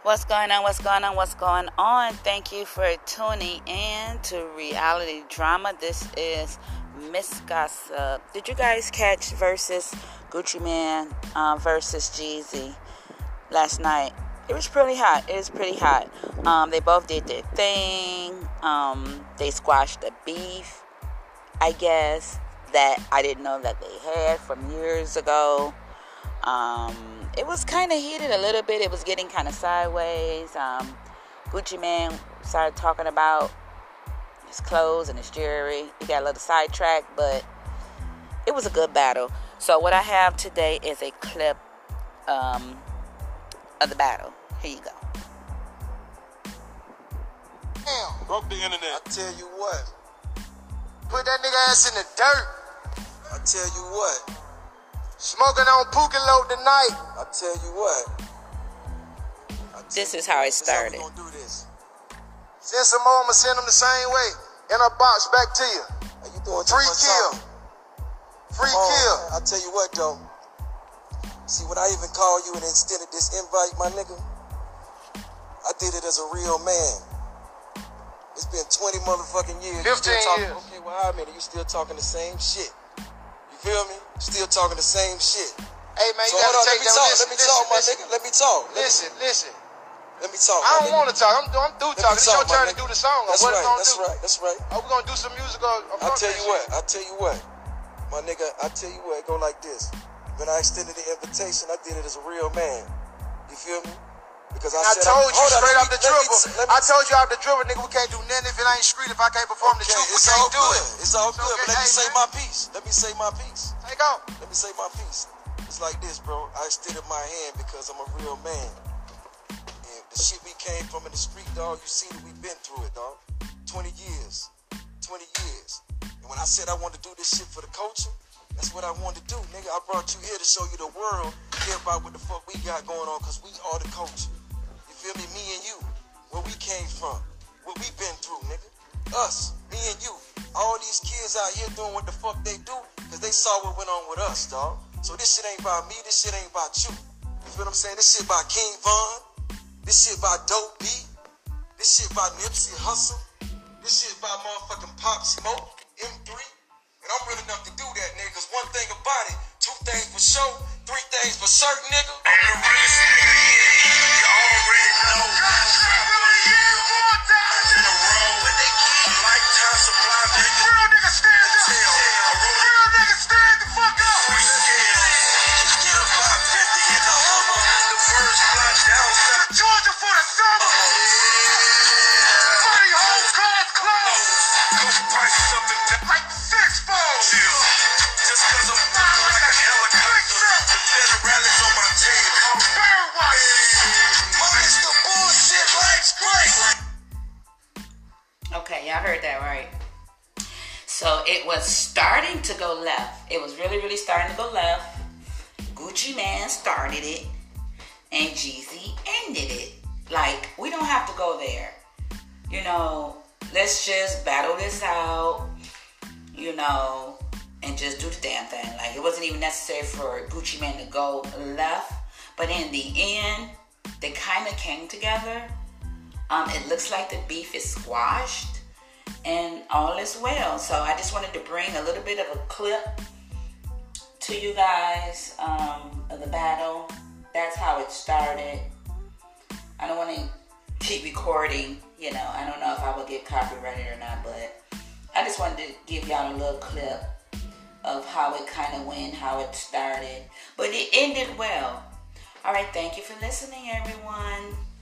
What's going on? What's going on? What's going on? Thank you for tuning in to Reality Drama. This is Miss Gossip. Did you guys catch versus Gucci Mane versus Jeezy last night? It was pretty hot. It was pretty hot. They both did their thing. They squashed the beef, I guess, that I didn't know that they had from years ago. It was kind of heated a little bit. It was getting kind of sideways. Gucci Mane started talking about his clothes and his jewelry. He got a little sidetracked, but it was a good battle. So what I have today is a clip of the battle. Here you go. Damn. Broke the internet. I tell you what. Put that nigga ass in the dirt. I tell you what. Smoking on Pookie Low tonight. I tell you what. This is how it started. This how we gonna do this. Send some more, I'ma send them the same way. In a box back to you. How you doing? Free kill. Free kill. I tell you what though. See, when I even call you and instead of this invite, my nigga, I did it as a real man. It's been 20 motherfucking years. 15 years. Okay, well, how many? You still talking the same shit. You feel me? Still talking the same shit. Hey, man, So you gotta take that. let me talk, my nigga. Let me talk. Listen. Let me talk. I don't want to talk. I'm through talking. It's your turn to do the song. That's what right. gonna That's do? right. That's right. Are we gonna do some music? I tell you what, my nigga. I tell you what, it go like this. When I extended the invitation, I did it as a real man. You feel me? Because I told you straight off the dribble. I told you off the dribble, nigga. We can't do nothing if it ain't street. If I can't perform the truth, we can't do it. It's all good. Okay, But let me say my piece. Let me say my piece. Take off. Let me say my piece. It's like this, bro. I extended my hand because I'm a real man. And the shit we came from in the street, dog, you see that we've been through it, dog. 20 years. 20 years. And when I said I wanted to do this shit for the culture, that's what I wanted to do, nigga. I brought you here to show you the world, hear about what the fuck we got going on, because we are the culture. You feel me? Me and you. Where we came from. What we been through, nigga. Us. Me and you. All these kids out here doing what the fuck they do, because they saw what went on with us, dog. So this shit ain't about me. This shit ain't about you. You feel what I'm saying? This shit by King Von. This shit by Dope B. This shit by Nipsey Hussle. This shit by motherfucking Pop Smoke, M3. And I'm real enough to do that, nigga. Cause one thing about it, two things for sure, three things for certain, nigga. I'm the realest nigga here. You already know. In a row, when they keep a lifetime supply, nigga. Real nigga stand up. Real nigga stand the fuck up. Free scale. Get a 550 in the Hummer. The first blood down south. Georgia for the summer. Money home cars closed. Coke prices up and down. Like six-fold. Just cause I'm flying like a helicopter. The federalities on my tail. I'm bird watching. Minus the bullshit, life's great. Okay, y'all heard that right. So it was starting to go left. It was really, really starting to go left. Gucci Mane started it, and Jeezy ended it. Like, we don't have to go there. You know, let's just battle this out, you know, and just do the damn thing. Like, it wasn't even necessary for Gucci Mane to go left. But in the end, they kind of came together. It looks like the beef is squashed and all is well. So I just wanted to bring a little bit of a clip to you guys of the battle. That's how it started. I don't want to keep recording, you know. I don't know if I will get copyrighted or not, but I just wanted to give y'all a little clip of how it kind of went, how it started. But it ended well. All right, thank you for listening, everyone.